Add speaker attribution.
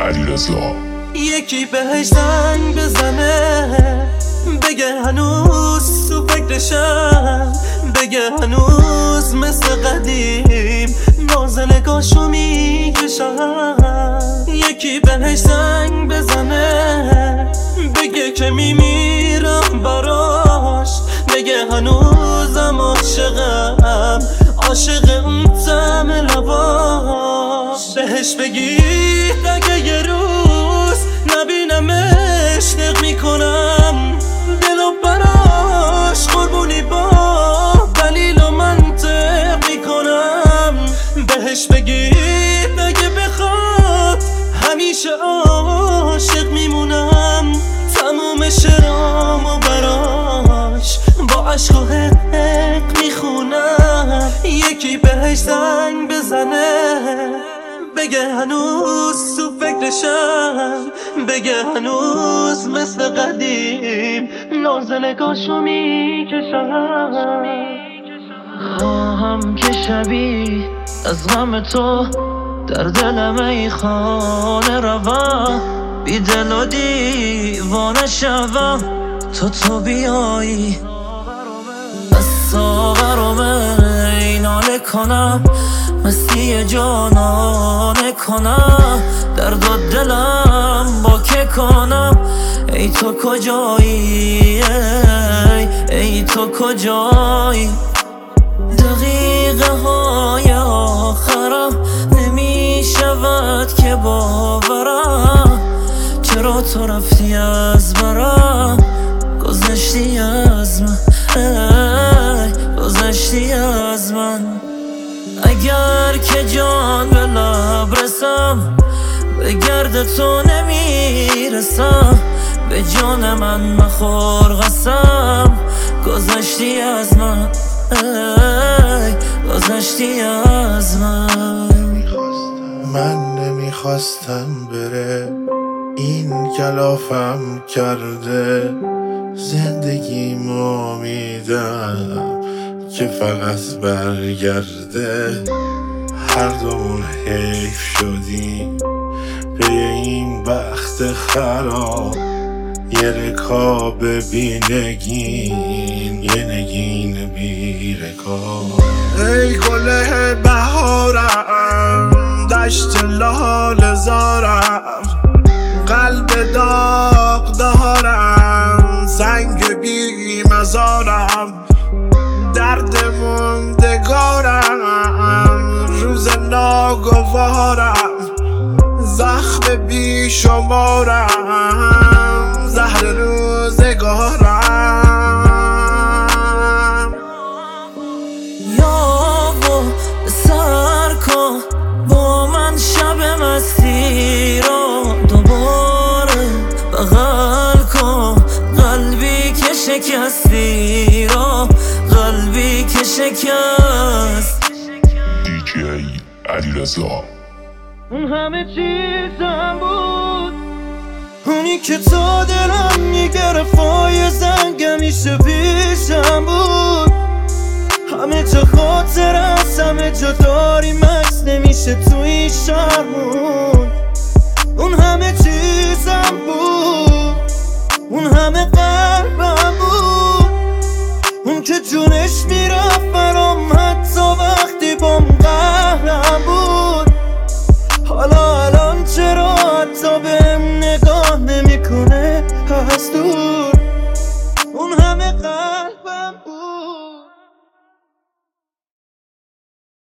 Speaker 1: علیرضا.
Speaker 2: یکی بهش زنگ بزنه بگه هنوز تو فکرشم، بگه هنوز مثل قدیم نازنگاشو میکشم. یکی بهش زنگ بزنه بگه که میمیرم براش، بگه هنوزم عاشقم، عاشق اون طعم لباش. بهش بگید اگه یه روز نبینمش نق میکنم، دلو براش قربونی با دلیل و منطق میکنم. بهش بگید اگه بخواد همیشه عاشق میمونم، تموم شرامو براش با عشق و حق میخونم. یکی بهش زنگ بزنه بگه هنوز تو فکرشم، بگه هنوز مثل قدیم نازنگاشو میکشم.
Speaker 3: خواهم که شبی از غم تو در دلم ای خانه روم، بی دل و دیوانه شوم تو بیایی. از ساغرم ای ناله کنم، مستی جانانه کنم، درد و دلم با که کنم. ای تو کجایی، ای تو کجایی؟ دقیقه های آخرم نمی شود که باورم، چرا تو رفتی از برم، گذشتی از من، گذشتی از من. اگر که جان به لب رسم به گرد تو نمیرسم، به جان من مخور قسم، گذشتی از من، گذشتی از من.
Speaker 4: من نمیخواستم بره، این کلافم کرده، زندگیمو میدم که فقط برگرده. هر دومون حیف شدیم به این بخت خراب، یه رکاب بی نگین، یه نگین بی رکاب. ای گل بهارم، دشت لال زارم، قلب داغ دارم، سنگ بی مزارم، درد موندگارم، روز ناگوارم، زخم بی شمارم، زهر روزگارم.
Speaker 3: یاو سر کن با من شب مستی رو دوباره بغل کن، قلبی که شکستی رو، قلبی که شکست.
Speaker 1: دیجی علیرضا.
Speaker 2: اون همه چیزم بود، اونی که تا دلم میگرفت، پای زنگ همیشه پیشم بود. همه جا خاطر است، همه جا داریم عکس، نمیشه تو این شهرمون. اون همه چیزم بود، اون همه قلبم بود، اون که جونش میرفت